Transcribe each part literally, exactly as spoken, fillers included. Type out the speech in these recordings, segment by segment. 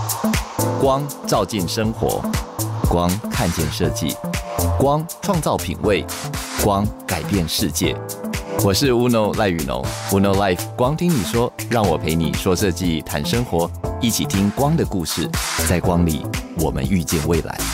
光照进生活，光看见设计，光创造品味，光改变世界。我是 Uno 赖宇农 Uno Life 光听你说，让我陪你说设计谈生活，一起听光的故事，在光里我们遇见未来。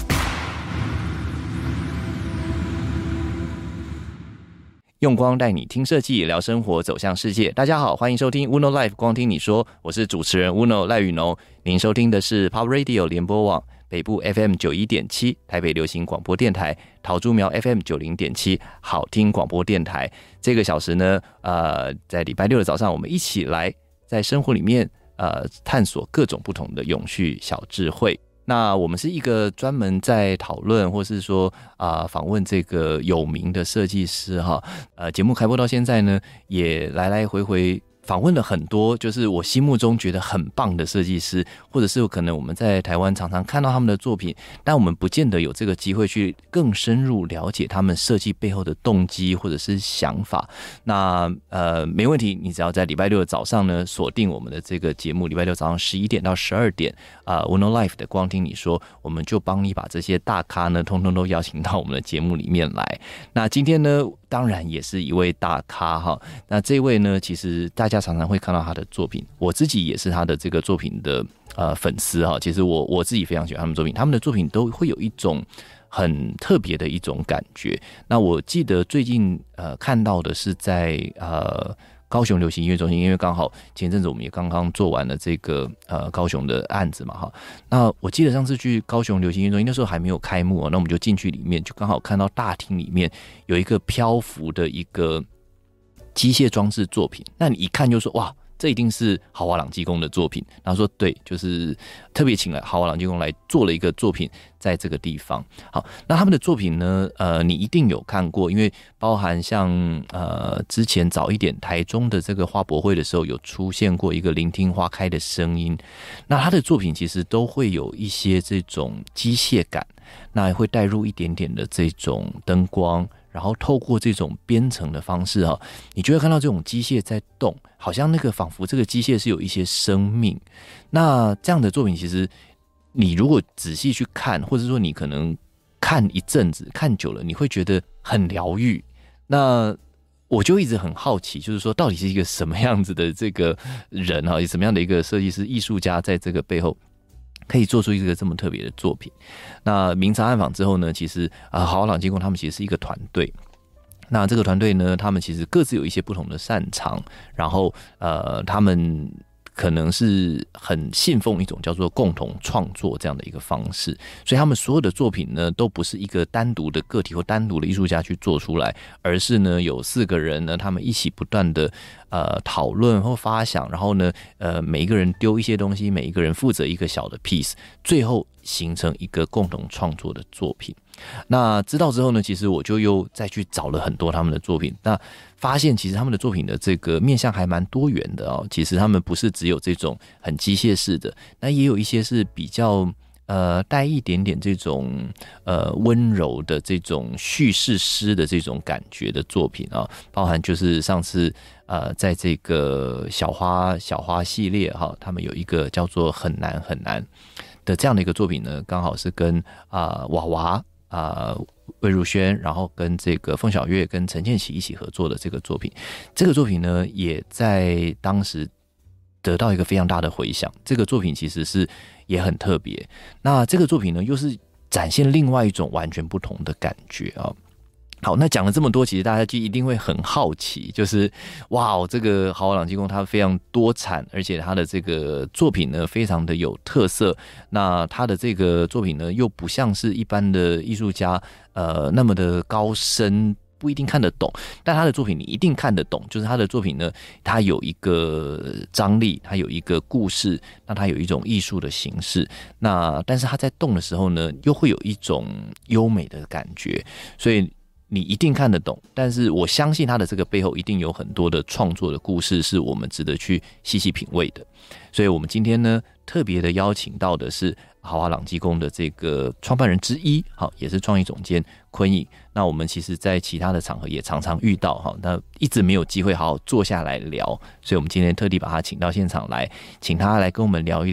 用光带你听设计，聊生活，走向世界。大家好，欢迎收听 Uno Life 光听你说，我是主持人 Uno 赖宇农。您收听的是 Pop Radio 联播网北部 F M 九十一点七 台北流行广播电台，桃竹苗 F M 九十点七 好听广播电台。这个小时呢，呃，在礼拜六的早上，我们一起来在生活里面呃探索各种不同的永续小智慧。那我们是一个专门在讨论，或是说啊、呃、访问这个有名的设计师哈。呃，节目开播到现在呢，也来来回回访问了很多，就是我心目中觉得很棒的设计师，或者是有可能我们在台湾常常看到他们的作品，但我们不见得有这个机会去更深入了解他们设计背后的动机或者是想法。那呃没问题，你只要在礼拜六的早上呢锁定我们的这个节目，礼拜六早上十一点到十二点啊、呃、Uno Life 的光听你说，我们就帮你把这些大咖呢通通都邀请到我们的节目里面来。那今天呢当然也是一位大咖哈，那这位呢其实大家常常会看到他的作品，我自己也是他的这个作品的呃粉丝哈。其实我我自己非常喜欢他们作品，他们的作品都会有一种很特别的一种感觉。那我记得最近呃看到的是在呃高雄流行音乐中心，因为刚好前阵子我们也刚刚做完了这个呃高雄的案子嘛哈。那我记得上次去高雄流行音乐中心，那时候还没有开幕、哦、那我们就进去里面，就刚好看到大厅里面有一个漂浮的一个机械装置作品。那你一看就说哇，这一定是豪华朗基公的作品。然后说对，就是特别请了豪华朗基公来做了一个作品在这个地方。好，那他们的作品呢，呃，你一定有看过，因为包含像呃之前早一点台中的这个花博会的时候，有出现过一个聆听花开的声音。那他的作品其实都会有一些这种机械感，那会带入一点点的这种灯光。然后透过这种编程的方式哈，你就会看到这种机械在动，好像那个仿佛这个机械是有一些生命。那这样的作品其实你如果仔细去看，或者说你可能看一阵子看久了，你会觉得很疗愈。那我就一直很好奇，就是说到底是一个什么样子的这个人哈，什么样的一个设计师艺术家在这个背后可以做出一个这么特别的作品。那明察暗访之后呢，其实啊，豪华朗基公他们其实是一个团队。那这个团队呢，他们其实各自有一些不同的擅长，然后呃，他们可能是很信奉一种叫做共同创作这样的一个方式，所以他们所有的作品呢，都不是一个单独的个体或单独的艺术家去做出来，而是呢有四个人呢，他们一起不断的呃讨论或发想，然后呢呃每一个人丢一些东西，每一个人负责一个小的 piece， 最后形成一个共同创作的作品。那知道之后呢，其实我就又再去找了很多他们的作品，那发现其实他们的作品的这个面向还蛮多元的哦。其实他们不是只有这种很机械式的，那也有一些是比较呃带一点点这种呃温柔的这种叙事诗的这种感觉的作品啊、哦，包含就是上次呃在这个小花小花系列哈、哦，他们有一个叫做很难很难的这样的一个作品呢，刚好是跟啊、呃、娃娃。啊、呃，魏如萱，然后跟这个凤小岳跟陈建奇一起合作的这个作品，这个作品呢，也在当时得到一个非常大的回响。这个作品其实是也很特别。那这个作品呢，又是展现另外一种完全不同的感觉啊。好，那讲了这么多，其实大家就一定会很好奇，就是哇，这个豪华朗基公它非常多产，而且它的这个作品呢非常的有特色。那它的这个作品呢又不像是一般的艺术家呃那么的高深，不一定看得懂，但他的作品你一定看得懂。就是他的作品呢，它有一个张力，它有一个故事，那它有一种艺术的形式。那但是它在动的时候呢，又会有一种优美的感觉，所以你一定看得懂，但是我相信他的这个背后一定有很多的创作的故事是我们值得去细细品味的。所以我们今天呢特别的邀请到的是豪华朗基公的这个创办人之一，好，也是创意总监昆颖。那我们其实在其他的场合也常常遇到，好，那一直没有机会好好坐下来聊，所以我们今天特地把他请到现场来，请他来跟我们聊一聊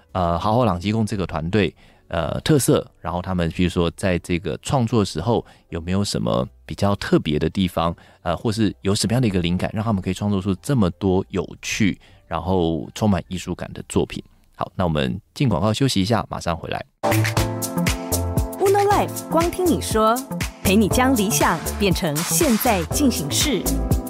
呃豪华朗基公这个团队呃特色，然后他们比如说在这个创作的时候有没有什么比较特别的地方，呃，或是有什么样的一个灵感，让他们可以创作出这么多有趣，然后充满艺术感的作品。好，那我们进广告休息一下，马上回来。 Uno Life 光听你说，陪你将理想变成现在进行式。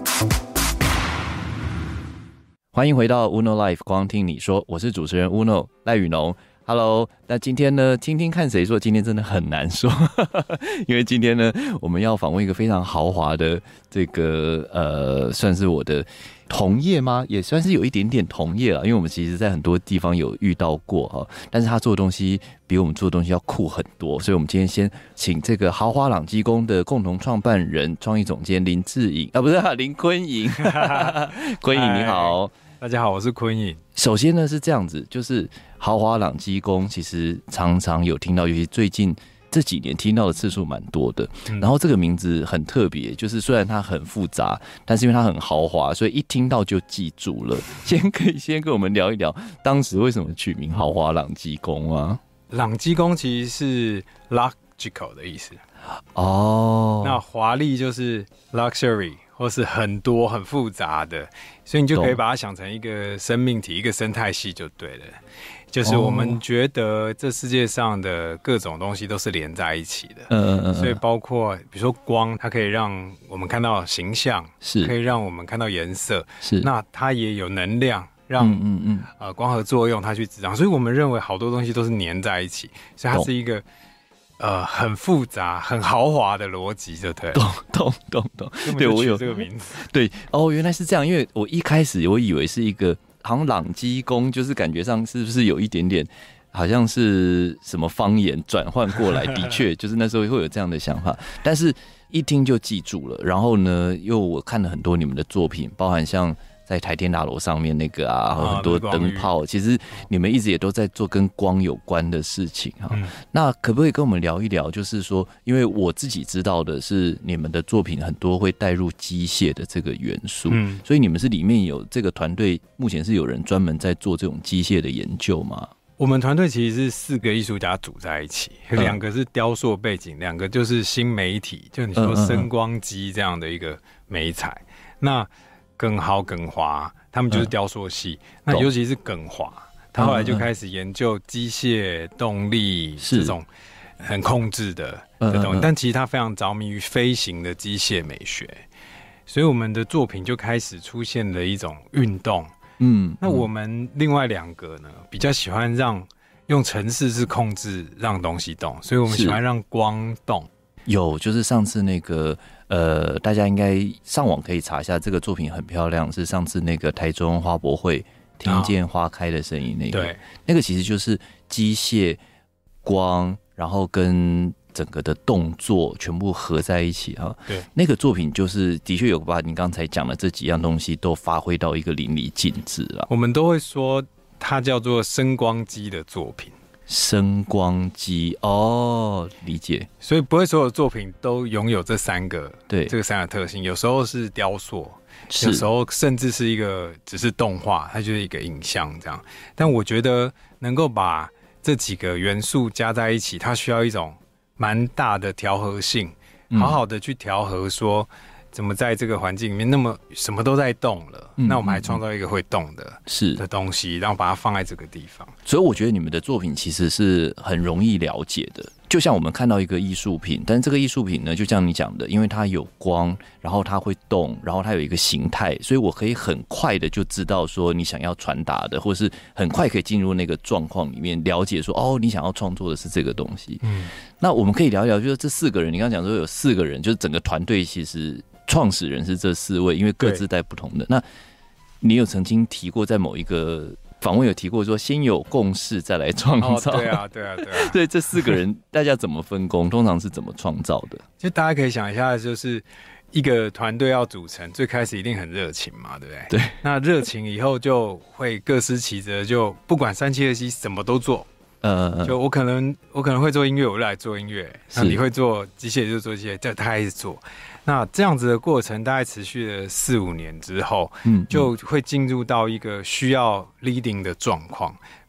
欢迎回到 Uno Life 光听你说，我是主持人 Uno 赖宇农。Hello， 那今天呢，听听看谁说，今天真的很难说，因为今天呢，我们要访问一个非常豪华的这个呃，算是我的同业吗？也算是有一点点同业了，因为我们其实在很多地方有遇到过哈，但是他做的东西比我们做的东西要酷很多，所以我们今天先请这个豪华朗基公的共同创办人、创意总监林志颖啊，不是、啊、林坤颖，坤颖你好。 大家好，我是坤颖。 首先呢是这样子，就是豪华朗基公其实常常有听到，尤其最近这几年听到的次数蛮多的、嗯、然后这个名字很特别，就是虽然它很复杂，但是因为它很豪华，所以一听到就记住了。先可以先跟我们聊一聊当时为什么取名豪华朗基公啊？ 朗基公其实是 logical 的意思哦， 那华丽就是 luxury或是很多很复杂的，所以你就可以把它想成一个生命体，一个生态系就对了。就是我们觉得这世界上的各种东西都是连在一起的，嗯嗯嗯，所以包括比如说光，它可以让我们看到形象，是可以让我们看到颜色，是那它也有能量，让嗯嗯嗯呃光合作用它去滋长，所以我们认为好多东西都是粘在一起，所以它是一个。呃，很复杂、很豪华的逻辑，就对了。 懂懂懂懂，对我有这个名字。 对哦，原来是这样。因为我一开始我以为是一个，好像朗基公，就是感觉上是不是有一点点，好像是什么方言转换过来。的确，就是那时候会有这样的想法，但是一听就记住了。然后呢，又我看了很多你们的作品，包含像。在台天大楼上面那个啊，还有很多灯泡，其实你们一直也都在做跟光有关的事情哈、嗯。那可不可以跟我们聊一聊？就是说，因为我自己知道的是，你们的作品很多会带入机械的这个元素，嗯，所以你们是里面有这个团队，目前是有人专门在做这种机械的研究吗？ 我们团队其实是四个艺术家组在一起，两、嗯、个是雕塑背景，两个就是新媒体，就你说声光机这样的一个媒材。嗯嗯嗯那耿豪、耿华，他们就是雕塑系、嗯。那尤其是耿华，他后来就开始研究机械动力这种很控制的的东西、嗯嗯嗯，但其实他非常着迷于飞行的机械美学，所以我们的作品就开始出现了一种运动。嗯，那我们另外两个呢，比较喜欢让用程式是控制让东西动，所以我们喜欢让光动。 有，就是上次那个。呃，大家应该上网可以查一下，这个作品很漂亮，是上次那个台中花博会听见花开的声音那个，对，那个其实就是机械、光，然后跟整个的动作全部合在一起哈。对，那个作品就是的确有把你刚才讲的这几样东西都发挥到一个淋漓尽致了。 我们都会说它叫做声光机的作品。 声光机哦，理解。 所以不会所有作品都拥有这三个，对，这个三个特性。有时候是雕塑，有时候甚至是一个只是动画，它就是一个影像这样。但我觉得能够把这几个元素加在一起，它需要一种蛮大的调和性，好好的去调和说。怎么在这个环境里面那么什么都在动了、嗯、那我们还创造一个会动的是的东西，然后把它放在这个地方。 所以我觉得你们的作品其实是很容易了解的，就像我们看到一个艺术品，但是这个艺术品呢，就像你讲的，因为它有光，然后它会动，然后它有一个形态，所以我可以很快的就知道说你想要传达的，或是很快可以进入那个状况里面，了解说哦，你想要创作的是这个东西。嗯，那我们可以聊一聊，就是这四个人，你刚刚讲说有四个人，就是整个团队其实。创始人是这四位，因为各自带不同的。那你有曾经提过，在某一个访问有提过说，先有共识再来创造。 哦、对啊，对啊，对啊。 对，这四个人大家怎么分工？通常是怎么创造的？ 就大家可以想一下，就是一个团队要组成，最开始一定很热情嘛，对不对？对。那热情以后就会各司其责，就不管三七二十一，什么都做。呃，就我可能我可能会做音乐，我就来做音乐；那你会做机械，就做机械，这他开始做。那这样子的过程大概持续了四五年之后，嗯，就会进入到一个需要 leading 的状况。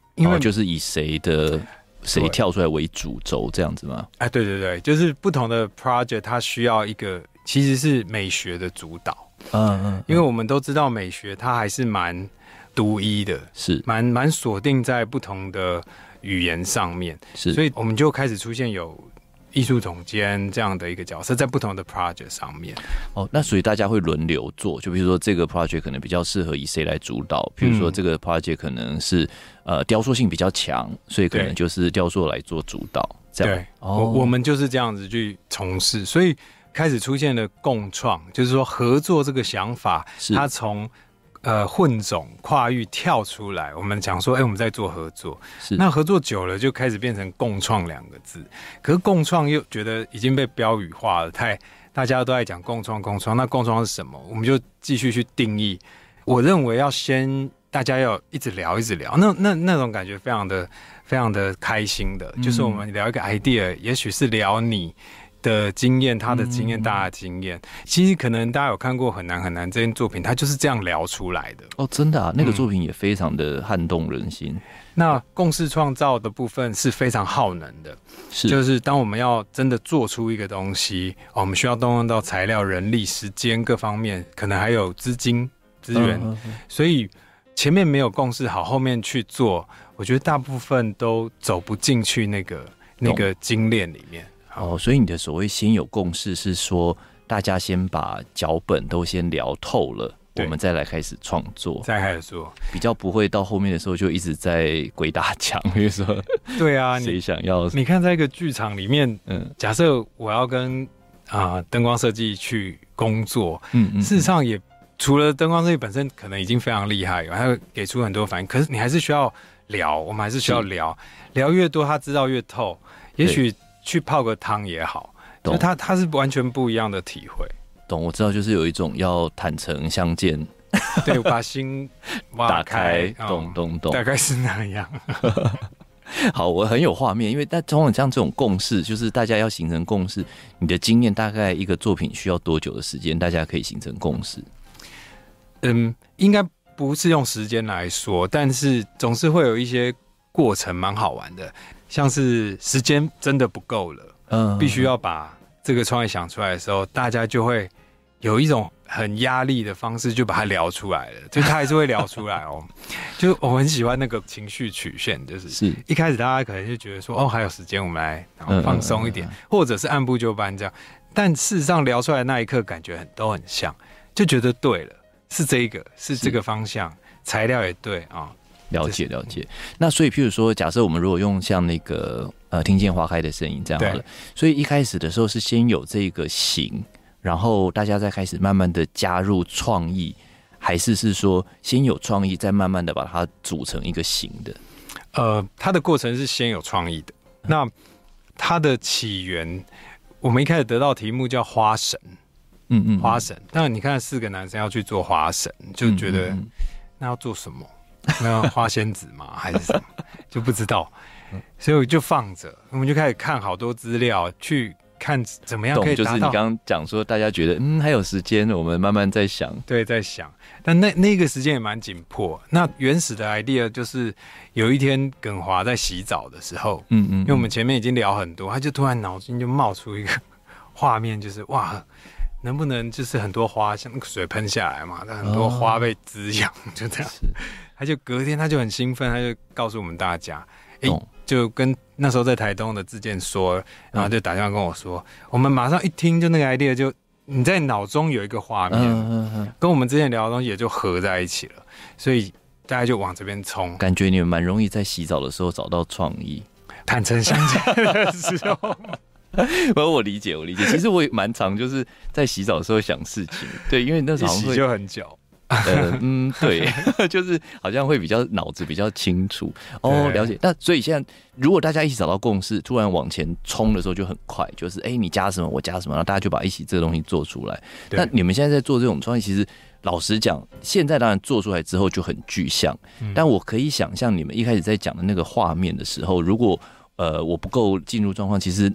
因为、 哦、就是以谁的谁跳出来为主轴这样子吗？ 哎，对对对，就是不同的 project 它需要一个其实是美学的主导。嗯 嗯, 嗯，因为我们都知道美学它还是蛮独一的， 是蛮蛮锁定在不同的语言上面， 是， 所以我们就开始出现有艺术总监这样的一个角色在不同的 project 上面。 哦，那所以大家会轮流做，就比如说这个 project 可能比较适合以谁来主导，比如说这个 project 可能是呃雕塑性比较强，所以可能就是雕塑来做主导，这样。 对，哦、我我们就是这样子去从事，所以开始出现了共创，就是说合作这个想法，它从呃混种跨域跳出来，我们讲说，哎、欸，我们在做合作，是那合作久了就开始变成共创两个字，可是共创又觉得已经被标语化了，太大家都在讲共创共创，那共创是什么？我们就继续去定义。我认为要先大家要一直聊一直聊，那那那种感觉非常的非常的开心的，嗯、就是我们聊一个 idea， 也许是聊你的经验，他的经验，大家的经验，其实可能大家有看过《很难很难》这件作品，它就是这样聊出来的。 哦，真的啊，那个作品也非常的撼动人心。嗯、 那共识创造的部分是非常耗能的，是就是当我们要真的做出一个东西，哦、我们需要动用到材料、人力、时间各方面，可能还有资金资源，嗯嗯嗯所以前面没有共识好，后面去做，我觉得大部分都走不进去那个那个精炼里面。 哦，所以你的所谓先有共识是说，大家先把脚本都先聊透了，我们再来开始创作， 再开始做，比较不会到后面的时候就一直在鬼打墙，比如说， 对啊， 谁想要？ 你看，在一个剧场里面，嗯，假设我要跟啊灯光设计去工作，嗯嗯，事实上也除了灯光设计本身可能已经非常厉害，还会给出很多反应，可是你还是需要聊，我们还是需要聊，聊越多，他知道越透，也许。去泡个汤也好，就他他是完全不一样的体会。 懂，我知道，就是有一种要坦诚相见， 对，把心打开，懂懂懂， 大概是那样。 好，我很有画面，因为但通常像这种共识，就是大家要形成共识，你的经验大概一个作品需要多久的时间，大家可以形成共识？ 嗯，应该不是用时间来说，但是总是会有一些过程蛮好玩的。像是时间真的不够了，嗯，必须要把这个创意想出来的时候，大家就会有一种很压力的方式，就把它聊出来了。就他还是会聊出来哦。就我很喜欢那个情绪曲线，就是是一开始大家可能就觉得说，哦，还有时间，我们来然后放松一点，嗯嗯嗯嗯或者是按部就班这样。但事实上聊出来的那一刻，感觉很都很像，就觉得对了，是这个，是这个方向，材料也对啊。 了解了解，那所以譬如说，假设我们如果用像那个呃听见花开的声音这样好了，所以一开始的时候是先有这个形，然后大家再开始慢慢的加入创意，还是是说先有创意，再慢慢的把它组成一个形的？ 呃，它的过程是先有创意的，那它的起源，我们一开始得到题目叫花神，嗯嗯，花神。那你看四个男生要去做花神，就觉得、嗯嗯、那要做什么？那花仙子吗？还是什么？就不知道，所以我就放着，我们就开始看好多资料，去看怎么样可以达到。 就是你刚刚讲说，大家觉得嗯还有时间，我们慢慢在想， 对，在想。但那那个时间也蛮紧迫。那原始的 idea 就是有一天耿华在洗澡的时候，嗯嗯，因为我们前面已经聊很多，他就突然脑筋就冒出一个画面，就是哇。能不能就是很多花像那个水喷下来嘛，很多花被滋养，哦、就这样。他就隔天他就很兴奋，他就告诉我们大家，哎、欸，就跟那时候在台东的志健说，然后就打电话跟我说，嗯、我们马上一听就那个 idea 就你在脑中有一个画面，嗯嗯嗯，跟我们之前聊的东西也就合在一起了，所以大家就往这边冲。 感觉你们蛮容易在洗澡的时候找到创意， 坦诚相见的时候。 我理解，我理解。其实我也蛮常就是在洗澡的时候想事情，对，因为那时候一洗就很久。 呃，嗯，对，就是好像会比较脑子比较清楚哦，了解。那所以现在如果大家一起找到共识，突然往前冲的时候就很快，就是哎、欸，你加什么我加什么，然后大家就把一起这个东西做出来。那你们现在在做这种创意，其实老实讲，现在当然做出来之后就很具象，嗯、但我可以想象你们一开始在讲的那个画面的时候，如果呃我不够进入状况，其实。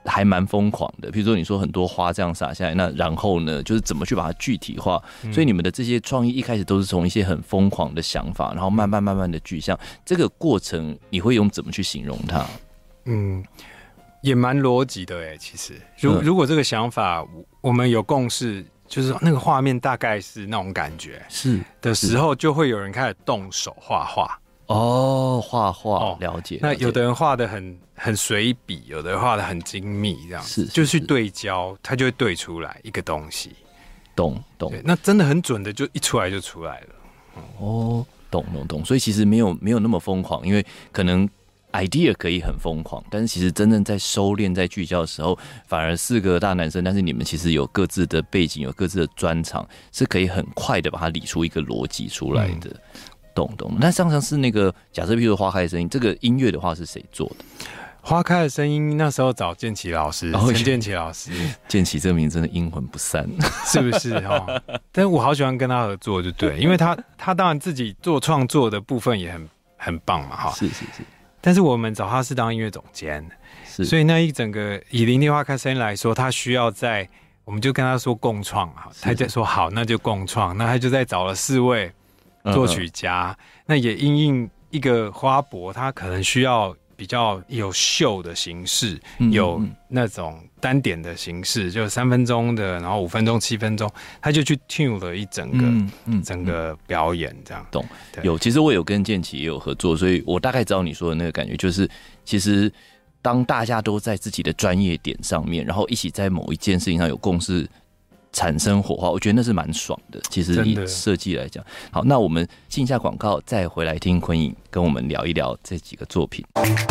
还蛮疯狂的。比如说你说很多花这样洒下来，那然后呢，就是怎么去把它具体化？嗯、所以你们的这些创意一开始都是从一些很疯狂的想法，然后慢慢慢慢的具象。这个过程你会用怎么去形容它？嗯， 也蛮逻辑的哎。其实，如如果这个想法我们有共识。就是那个画面大概是那种感觉， 是的时候，就会有人开始动手画画。 哦，画画、哦，了解。 那有的人画的很很随笔，有的人画的很精密，这样子，是就去对焦，它就会对出来一个东西。 懂懂。 那真的很准的，就一出来就出来了。 嗯、哦，懂懂懂。所以其实没有没有那么疯狂，因为可能。idea 可以很疯狂，但是其实真正在收敛、在聚焦的时候，反而四个大男生，但是你们其实有各自的背景，有各自的专长，是可以很快的把它理出一个逻辑出来的。嗯、懂懂。那上上是那个假设，譬如花开的声音，这个音乐的话是谁做的？ 花开的声音那时候找建奇老师，陈建奇老师， 建奇这个名字真的阴魂不散， 是不是哈？但是我好喜欢跟他合作，就对，因为他他当然自己做创作的部分也很很棒嘛，哈。 是是是。 但是我们找他是当音乐总监，所以那一整个以聆听花开声音来说，他需要在，我们就跟他说共创哈，他就说好，那就共创，那他就在找了四位作曲家，嗯嗯那也因应一个花博，他可能需要比较有秀的形式，嗯嗯有那种单点的形式，就三分钟的，然后五分钟、七分钟，他就去 tune 了一整个、嗯嗯、整个表演，这样懂？有，其实我有跟建奇也有合作，所以我大概知道你说的那个感觉，就是其实当大家都在自己的专业点上面，然后一起在某一件事情上有共识。产生火花，我觉得那是蛮爽的。其实以设计来讲，好，那我们进一下广告，再回来听昆颖跟我们聊一聊这几个作品。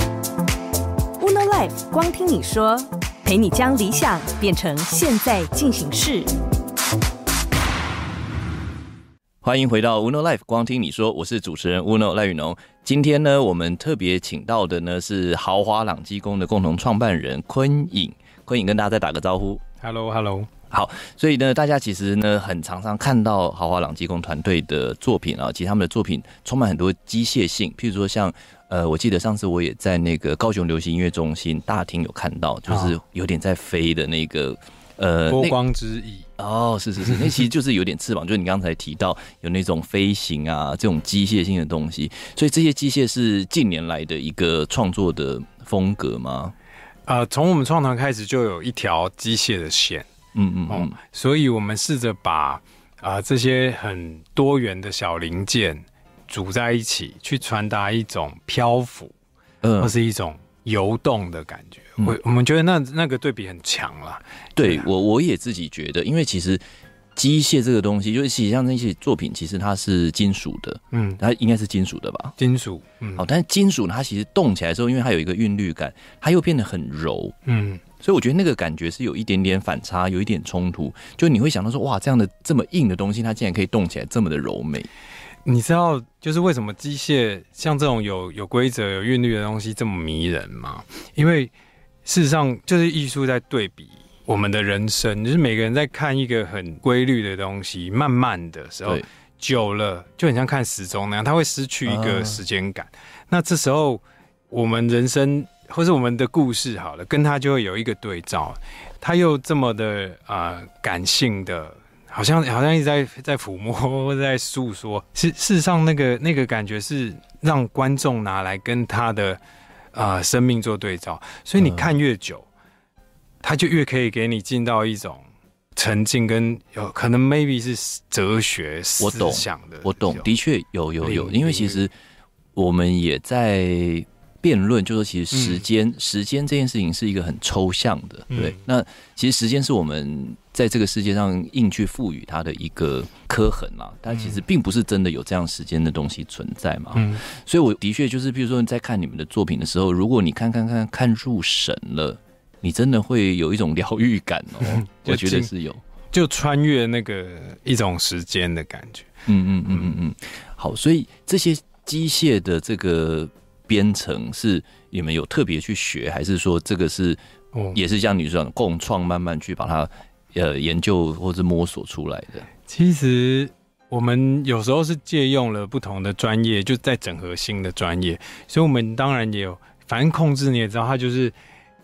Uno Life 光听你说，陪你将理想变成现在进行式。 欢迎回到 Uno Life 光听你说，我是主持人 Uno 赖宇农。今天呢，我们特别请到的呢是豪华朗基宫的共同创办人昆颖。昆颖跟大家再打个招呼。 Hello Hello。 好，所以呢，大家其实呢，很常常看到豪华朗基宫团队的作品啊，其实他们的作品充满很多机械性，譬如说像呃，我记得上次我也在那个高雄流行音乐中心大厅有看到，就是有点在飞的那个呃波光之翼。 哦，是是是，那其实就是有点翅膀，就是你刚才提到有那种飞行啊这种机械性的东西，所以这些机械是近年来的一个创作的风格吗？ 呃，从我们创团开始就有一条机械的线。嗯嗯嗯、哦，所以我们试着把啊、呃、这些很多元的小零件组在一起，去传达一种漂浮，嗯，或是一种游动的感觉。嗯、我我们觉得那那个对比很强啦。 对, 对我我也自己觉得，因为其实机械这个东西，就是其实像那些作品，其实它是金属的，嗯，它应该是金属的吧？ 金属，嗯， 好，但是金属它其实动起来的时候，因为它有一个韵律感，它又变得很柔，嗯。所以我觉得那个感觉是有一点点反差，有一点冲突。就你会想到说，哇，这样的这么硬的东西，它竟然可以动起来这么的柔美。 你知道，就是为什么机械像这种有有规则、有韵律的东西这么迷人吗？因为事实上，就是艺术在对比我们的人生，就是每个人在看一个很规律的东西，慢慢的时候，久了就很像看时钟那样，它会失去一个时间感。啊、那这时候，我们人生。或是我们的故事好了，跟他就会有一个对照，他又这么的呃感性的，好像好像一直在在抚摸或者在诉说。事事实上，那个那个感觉是让观众拿来跟他的呃生命做对照，所以你看越久，他就越可以给你进到一种沉浸跟有可能 maybe 是哲学思想的。 我懂，我懂，的确有有有，因为其实我们也在。辩论就说，其实时间、嗯、时间这件事情是一个很抽象的，对。嗯、那其实时间是我们在这个世界上硬去赋予它的一个刻痕啦，但其实并不是真的有这样时间的东西存在嘛。嗯、所以我的确就是，比如说在看你们的作品的时候，如果你看看看看入神了，你真的会有一种疗愈感哦、喔。我觉得是有， 就穿越那个一种时间的感觉。 嗯嗯嗯嗯嗯。好，所以这些机械的这个。编程是你们有特别去学，还是说这个是也是像你说的共创，慢慢去把它呃研究或者摸索出来的？ 其实我们有时候是借用了不同的专业，就在整合新的专业，所以我们当然也有，反正控制你也知道，它就是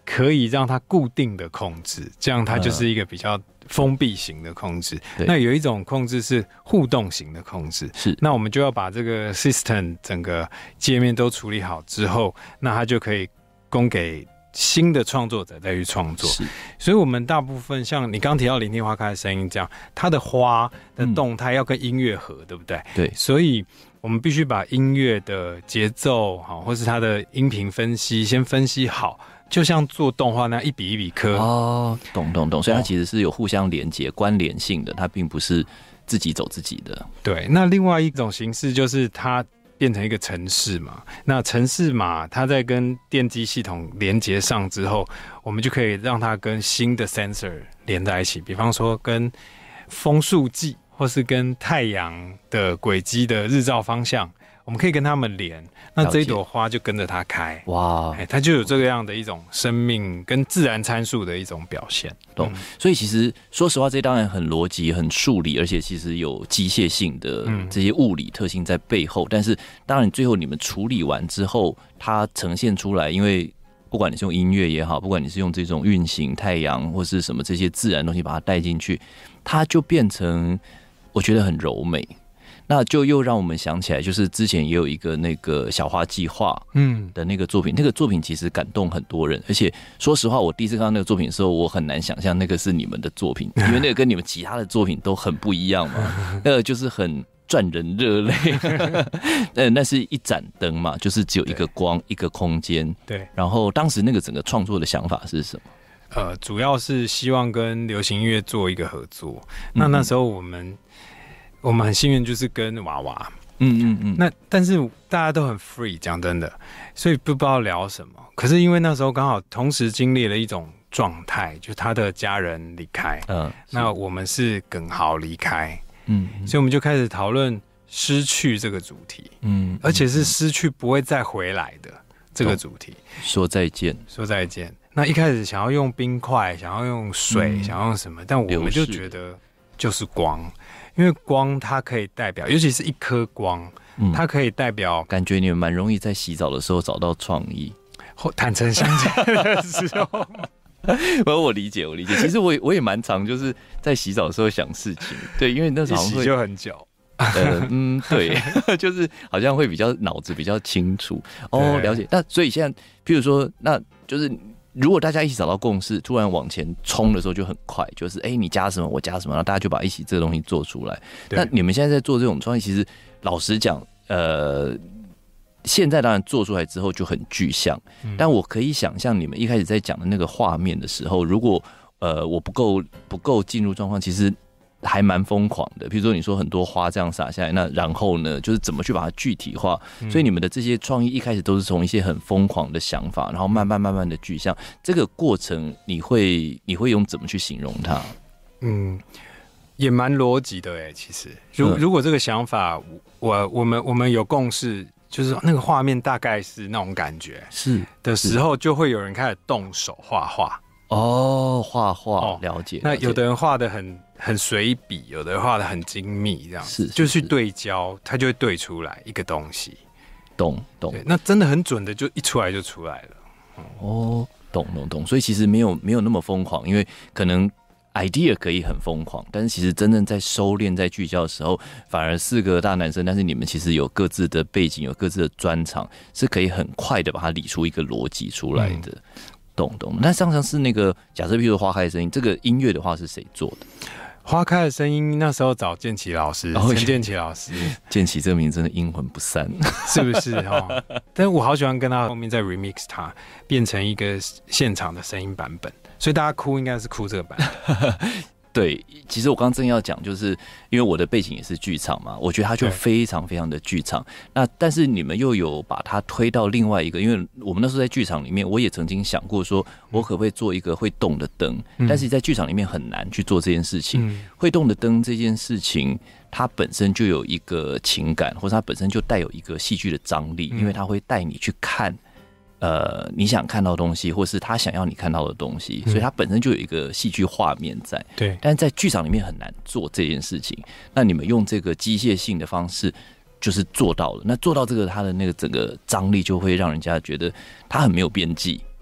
可以让它固定的控制，这样它就是一个比较封闭型的控制。 嗯、 那有一种控制是互动型的控制， 是那我们就要把这个 system 整个界面都处理好之后，那它就可以供给新的创作者再去创作。所以我们大部分像你刚提到聆听花开的声音这样，它的花的动态要跟音乐合、嗯、对不对？ 对， 所以我们必须把音乐的节奏好，或是它的音频分析先分析好，就像做动画那样一笔一笔刻。 哦，懂懂懂，所以它其实是有互相连结、关联性的，它并不是自己走自己的。 对，那另外一种形式就是它变成一个程式嘛，那程式码它在跟电机系统连接上之后，我们就可以让它跟新的 sensor 连在一起，比方说跟风速计或是跟太阳的轨迹的日照方向，我们可以跟它们连，那这一朵花就跟着它开。 哇， 它就有这个样的一种生命跟自然参数的一种表现。 懂、嗯，所以其实说实话，这当然很逻辑、很数理，而且其实有机械性的这些物理特性在背后。嗯、但是，当然最后你们处理完之后，它呈现出来，因为不管你是用音乐也好，不管你是用这种运行太阳或是什么这些自然的东西把它带进去，它就变成我觉得很柔美。那就又让我们想起来，就是之前也有一个那个小花计划嗯的那个作品，那个作品其实感动很多人，而且说实话，我第一次看到那个作品的时候，我很难想象那个是你们的作品，因为那个跟你们其他的作品都很不一样嘛，那个就是很赚人热泪，呃，那是一盏灯嘛，就是只有一个光，一个空间， 对。 然后当时那个整个创作的想法是什么？ 呃，主要是希望跟流行音乐做一个合作，那那时候我们。我们很幸运，就是跟娃娃，嗯嗯嗯。那但是大家都很 free， 讲真的，所以不知道聊什么。可是因为那时候刚好同时经历了一种状态，就他的家人离开，嗯，那我们是耿豪离开，嗯，所以我们就开始讨论失去这个主题，嗯，而且是失去不会再回来的这个主题， 说再见， 说再见。那一开始想要用冰块，想要用水，嗯、想要用什么，但我们就觉得就是光。因为光它可以代表，尤其是一颗光，嗯、它可以代表。 感觉你们蛮容易在洗澡的时候找到创意， 坦诚相见的时候。 我理解，我理解。其实我也我也蛮常就是在洗澡的时候想事情，对，因为那时候一洗就很久。 呃，嗯，对，就是好像会比较脑子比较清楚哦，了解。那所以现在，譬如说，那就是。如果大家一起找到共识，突然往前冲的时候就很快，就是哎、欸，你加什么我加什么，然后大家就把一起这个东西做出来。那你们现在在做这种创意，其实老实讲，呃，现在当然做出来之后就很具象，嗯、但我可以想象你们一开始在讲的那个画面的时候，如果呃我不够不够进入状况，其实。还蛮疯狂的，比如说你说很多花这样洒下来，那然后呢，就是怎么去把它具体化？嗯、所以你们的这些创意一开始都是从一些很疯狂的想法，然后慢慢慢慢的具象。这个过程你会你会用怎么去形容它？ 嗯，也蛮逻辑的哎，其实如如果这个想法，我我们我们有共识，就是那个画面大概是那种感觉是的时候，就会有人开始动手画画。 哦，画画、哦、了解。 那有的人画的很很随笔，有的人画的很精密，这样子是就去对焦，它就会对出来一个东西。 懂懂。 那真的很准的，就一出来就出来了。 嗯、哦，懂懂懂。所以其实没有没有那么疯狂，因为可能 idea 可以很疯狂，但是其实真正在收敛、在聚焦的时候，反而四个大男生，但是你们其实有各自的背景，有各自的专长，是可以很快的把它理出一个逻辑出来的。嗯懂懂，那上上是那个假设，譬如花开的声音，这个音乐的话是谁做的？ 花开的声音那时候找建奇老师，陈建奇老师， 建奇这个名字真的阴魂不散， 是不是哦？但是我好喜欢跟他后面再 remix 它，变成一个现场的声音版本，所以大家哭应该是哭这个版本。 对，其实我刚刚正要讲，就是因为我的背景也是剧场嘛，我觉得它就非常非常的剧场。那但是你们又有把它推到另外一个，因为我们那时候在剧场里面，我也曾经想过说，我可不可以做一个会动的灯？嗯、但是在剧场里面很难去做这件事情。嗯、会动的灯这件事情，它本身就有一个情感，或者它本身就带有一个戏剧的张力，因为它会带你去看。呃，你想看到的东西，或是他想要你看到的东西，所以它本身就有一个戏剧画面在。 对， 但是在剧场里面很难做这件事情。那你们用这个机械性的方式，就是做到了。那做到这个，它的那个整个张力就会让人家觉得它很没有边际，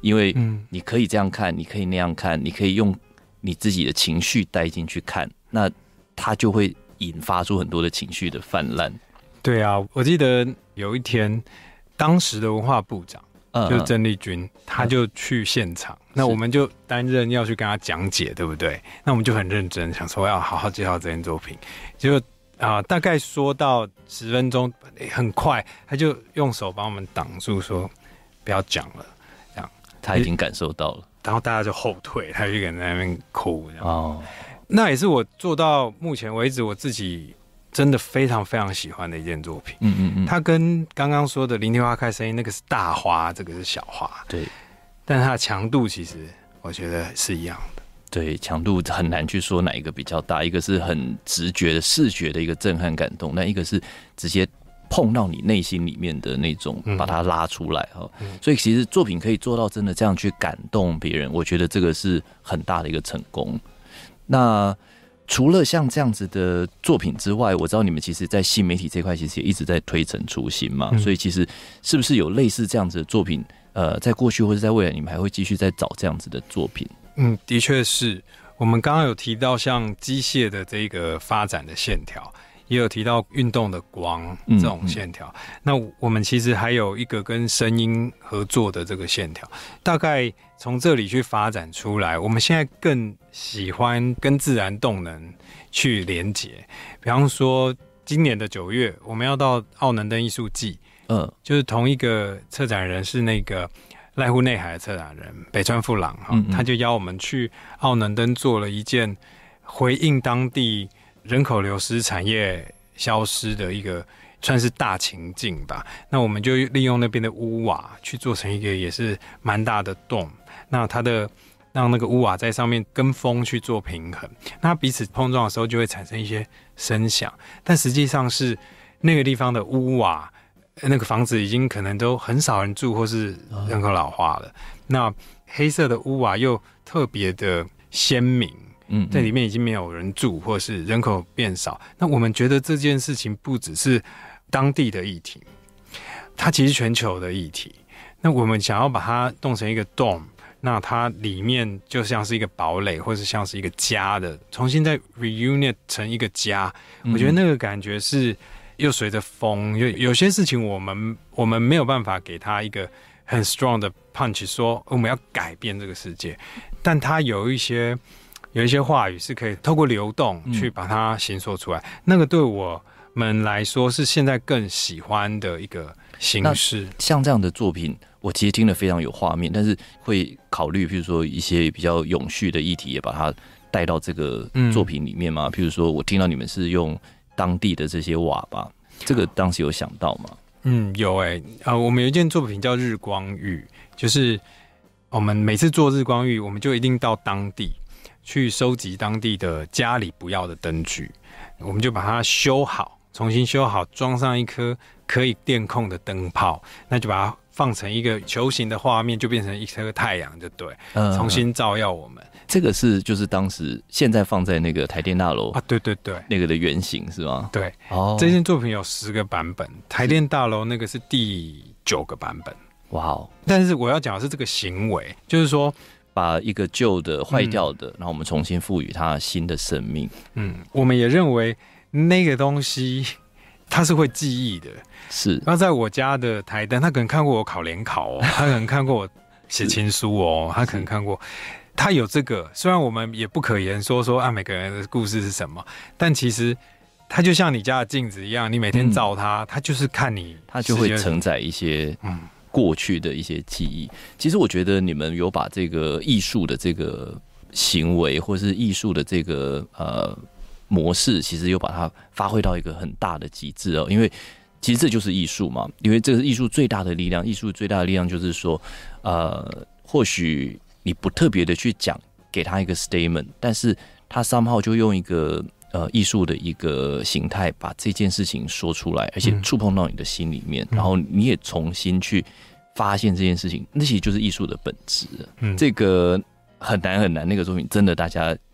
因为你可以这样看，你可以那样看，你可以用你自己的情绪带进去看，那它就会引发出很多的情绪的泛滥。 对啊，我记得有一天，当时的文化部长、嗯、就是郑丽君，他就去现场，嗯、那我们就担任要去跟他讲解，对不对？那我们就很认真，想说要好好介绍这件作品，结果啊、呃，大概说到十分钟，很快他就用手把我们挡住，说不要讲了，这样他已经感受到了， 然后大家就后退，他就一个人在那边哭，这样哦。那也是我做到目前为止我自己真的非常非常喜欢的一件作品。嗯嗯嗯，它跟刚刚说的《聆听花开声音》那个是大花，这个是小花， 对， 但它的强度其实我觉得是一样的。 对，强度很难去说哪一个比较大，一个是很直觉的视觉的一个震撼感动，那一个是直接碰到你内心里面的那种，把它拉出来哈、嗯。所以其实作品可以做到真的这样去感动别人，我觉得这个是很大的一个成功。那除了像这样子的作品之外，我知道你们其实在新媒体这块其实也一直在推陈出新嘛、嗯、所以其实是不是有类似这样子的作品，呃，在过去或者在未来你们还会继续在找这样子的作品？ 嗯，的确是。我们刚刚有提到像机械的这个发展的线条，也有提到运动的光这种线条、嗯嗯、那我们其实还有一个跟声音合作的这个线条，大概从这里去发展出来。我们现在更喜欢跟自然动能去连结，比方说今年的九月我们要到奥能登艺术季，嗯，就是同一个策展人是那个濑户内海的策展人北川富朗，嗯嗯，他就邀我们去奥能登做了一件回应当地人口流失、产业消失的一个算是大情境吧。那我们就利用那边的屋瓦去做成一个也是蛮大的洞，那它的让那个屋瓦在上面跟风去做平衡，那彼此碰撞的时候就会产生一些声响，但实际上是那个地方的屋瓦，那个房子已经可能都很少人住或是人口老化了，那黑色的屋瓦又特别的鲜明，嗯，在里面已经没有人住，或是人口变少。那我们觉得这件事情不只是当地的议题，它其实全球的议题。那我们想要把它弄成一个 dome， 那它里面就像是一个堡垒，或是像是一个家的，重新再 reunite 成一个家。嗯、我觉得那个感觉是又随着风，有有些事情我们我们没有办法给它一个很 strong 的 punch， 说我们要改变这个世界，但它有一些。有一些话语是可以透过流动去把它形塑出来、嗯、那个对我们来说是现在更喜欢的一个形式。 像这样的作品我其实听得非常有画面，但是会考虑譬如说一些比较永续的议题也把它带到这个作品里面吗、嗯、譬如说我听到你们是用当地的这些瓦吧，这个当时有想到吗？ 嗯，有欸、呃、我们有一件作品叫日光浴，就是我们每次做日光浴我们就一定到当地去收集当地的家里不要的灯具，我们就把它修好，重新修好，装上一颗可以电控的灯泡，那就把它放成一个球形的画面，就变成一颗太阳，就对，嗯、重新照耀我们。 这个是就是当时现在放在那个台电大楼啊，对对对， 那个的原型是吗？ 对，哦，这件作品有十个版本，台电大楼那个是第九个版本。哇哦！但是我要讲的是这个行为，就是说。 把一个旧的坏掉的、嗯、然后我们重新赋予它新的生命。 嗯，我们也认为那个东西它是会记忆的。 是， 然后在我家的台灯，他可能看过我考联考哦，他可能看过我写情书哦，他可能看过，他有这个。虽然我们也不可言说说啊每个人的故事是什么，但其实它就像你家的镜子一样，你每天照它，它、嗯、就是看你， 它就会承载一些嗯。过去的一些记忆，其实我觉得你们有把这个艺术的这个行为，或是艺术的这个呃模式，其实有把它发挥到一个很大的极致哦。因为其实这就是艺术嘛，因为这是艺术最大的力量。艺术最大的力量就是说，呃，或许你不特别的去讲，给他一个 statement， 但是他 somehow 就用一个。呃，艺术的一个形态，把这件事情说出来，而且触碰到你的心里面，嗯、然后你也重新去发现这件事情，那其实就是艺术的本质。嗯，这个很难很难，那个作品真的大家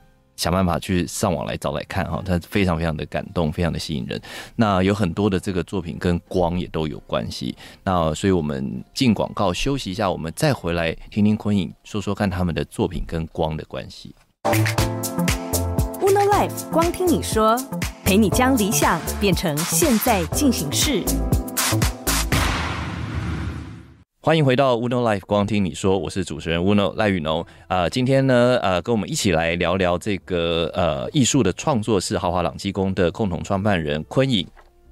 想办法去上网来找来看哈，它非常非常的感动，非常的吸引人。那有很多的这个作品跟光也都有关系。那所以我们进广告休息一下，我们再回来听听昆颖说说看他们的作品跟光的关系。 Uno Life 光听你说，陪你将理想变成现在进行式。 欢迎回到 Uno Life 光听你说，我是主持人 Uno 赖宇农。呃，今天呢，呃，跟我们一起来聊聊这个呃艺术的创作是豪华朗基宫的共同创办人昆颖。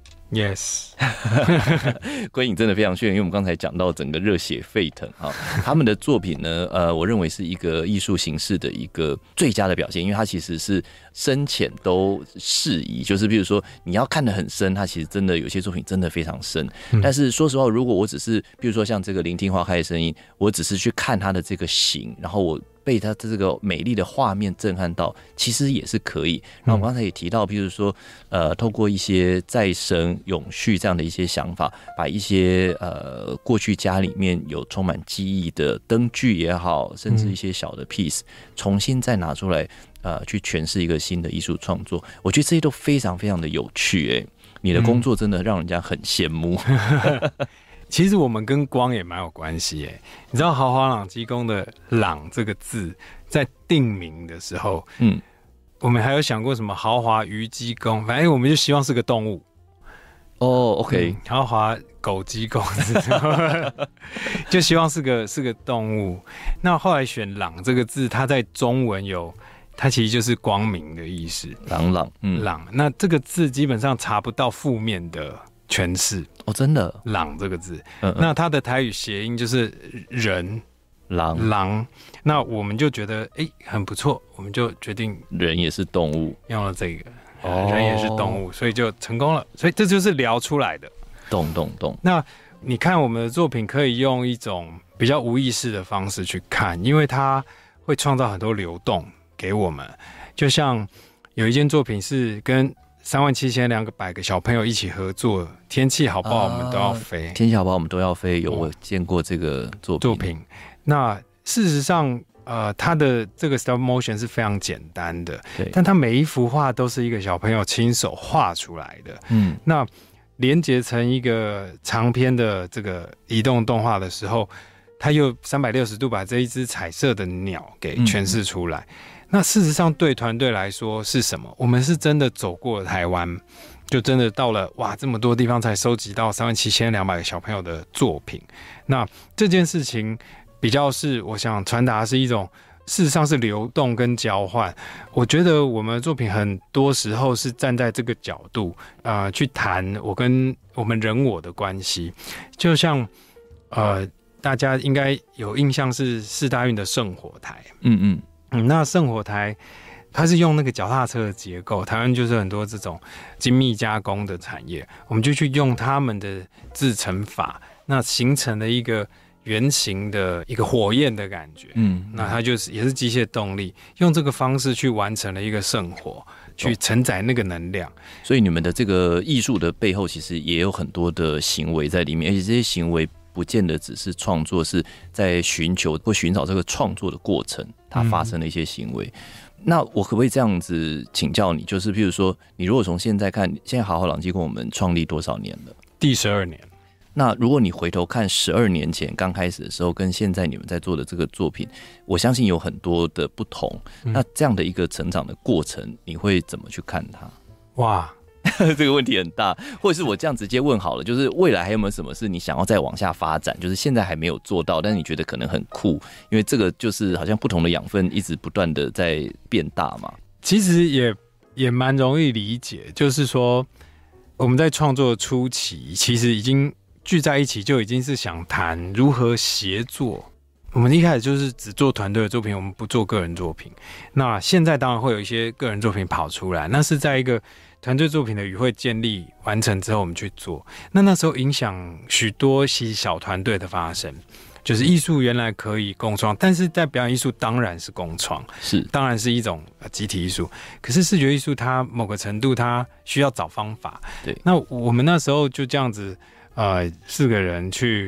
Yes， 昆颖真的非常炫，因为我们刚才讲到整个热血沸腾哈，他们的作品呢，呃，我认为是一个艺术形式的一个最佳的表现，因为它其实是深浅都适宜，就是比如说你要看得很深，它其实真的有些作品真的非常深，嗯、但是说实话，如果我只是比如说像这个聆听花开的声音，我只是去看它的这个形，然后我被它这个美丽的画面震撼到，其实也是可以。然后我们刚才也提到，譬如说，呃，透过一些再生、永续这样的一些想法，把一些呃过去家里面有充满记忆的灯具也好，甚至一些小的 piece， 重新再拿出来，呃，去诠释一个新的艺术创作。我觉得这些都非常非常的有趣，哎，你的工作真的让人家很羡慕。嗯其实我们跟光也蛮有关系耶，你知道豪华朗基宫的“朗”这个字在定名的时候，嗯，我们还有想过什么豪华鱼鸡宫，反正我们就希望是个动物。 哦 ，OK， 嗯、豪华狗鸡宫，就希望是个是个动物。那后来选“朗”这个字，它在中文有，它其实就是光明的意思。 朗朗，嗯， 朗。那这个字基本上查不到负面的诠释哦，真的 “朗”这个字，嗯嗯，那它的台语谐音就是人狼狼，那我们就觉得哎、欸、很不错，我们就决定人也是动物， 用了这个，哦、人也是动物，所以就成功了。所以这就是聊出来的， 懂懂懂。 那你看我们的作品可以用一种比较无意识的方式去看，因为它会创造很多流动给我们。就像有一件作品是跟三万七千两百个小朋友一起合作，天气好不好，我们都要飞。 天气好不好，我们都要飞。有我见过这个作品。 作品，那事实上，呃，它的这个 stop motion 是非常简单的，对，但它每一幅画都是一个小朋友亲手画出来的。嗯，那连结成一个长篇的这个移动动画的时候，它又三百六十度把这一只彩色的鸟给诠释出来。嗯，那事实上对团队来说是什么？我们是真的走过了台湾，就真的到了哇这么多地方才收集到三万七千两百个小朋友的作品。那这件事情比较是我想传达的是一种事实上是流动跟交换。我觉得我们的作品很多时候是站在这个角度呃去谈我跟我们人我的关系。就像呃大家应该有印象是世大运的圣火台，嗯嗯。嗯，那圣火台它是用那个脚踏车的结构，台湾就是很多这种精密加工的产业，我们就去用他们的制程法，那形成了一个圆形的一个火焰的感觉。嗯，那它就是也是机械动力，用这个方式去完成了一个圣火，去承载那个能量。 所以你们的这个艺术的背后，其实也有很多的行为在里面，而且这些行为不见得只是创作，是在寻求或寻找这个创作的过程，它发生的一些行为。嗯、那我可不可以这样子请教你？就是譬如说，你如果从现在看，现在豪华朗基宫我们创立多少年了？ 第十二年。 那如果你回头看十二年前刚开始的时候，跟现在你们在做的这个作品，我相信有很多的不同。嗯、那这样的一个成长的过程，你会怎么去看它？ 哇！ 这个问题很大，或者是我这样直接问好了，就是未来还有没有什么是你想要再往下发展，就是现在还没有做到，但是你觉得可能很酷，因为这个就是好像不同的养分一直不断的在变大嘛。 其实也也蛮容易理解，就是说我们在创作初期，其实已经聚在一起，就已经是想谈如何协作。我们一开始就是只做团队的作品，我们不做个人作品。那现在当然会有一些个人作品跑出来，那是在一个团队作品的语汇建立完成之后，我们去做。那那时候影响许多小团队的发生，就是艺术原来可以共创，但是在表演艺术当然是共创， 是当然是一种集体艺术。可是视觉艺术它某个程度它需要找方法。 对， 那我们那时候就这样子，呃，四个人去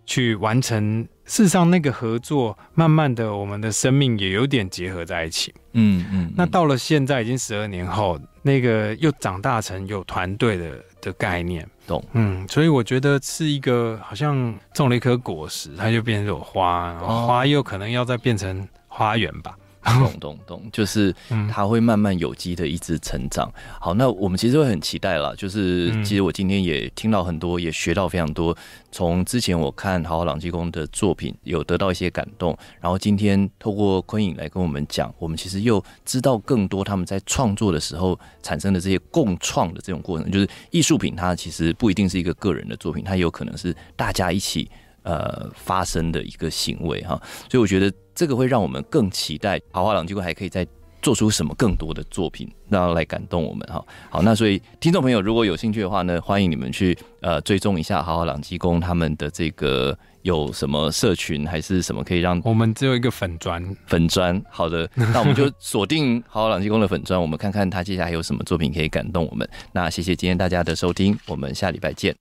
去完成。事实上，那个合作慢慢的，我们的生命也有点结合在一起。嗯嗯。那到了现在已经十二年后，那个又长大成有团队的的概念。懂。嗯，所以我觉得是一个好像种了一颗果实，它就变成有花，然后花又可能要再变成花园吧。 懂懂懂，就是它会慢慢有机的一直成长。好，那我们其实会很期待啦，就是其实我今天也听到很多，也学到非常多。从之前我看好好朗基公的作品，有得到一些感动，然后今天透过昆颖来跟我们讲，我们其实又知道更多他们在创作的时候产生的这些共创的这种过程。就是艺术品，它其实不一定是一个个人的作品，它也有可能是大家一起呃发生的一个行为哈。所以我觉得这个会让我们更期待好好朗基公还可以再做出什么更多的作品，然后来感动我们哈。好，那所以听众朋友如果有兴趣的话呢，欢迎你们去呃追踪一下好好朗基公他们的这个有什么社群还是什么可以让我们只有一个粉专粉专。好的，那我们就锁定好好朗基公的粉专，我们看看他接下来有什么作品可以感动我们。那谢谢今天大家的收听，我们下礼拜见。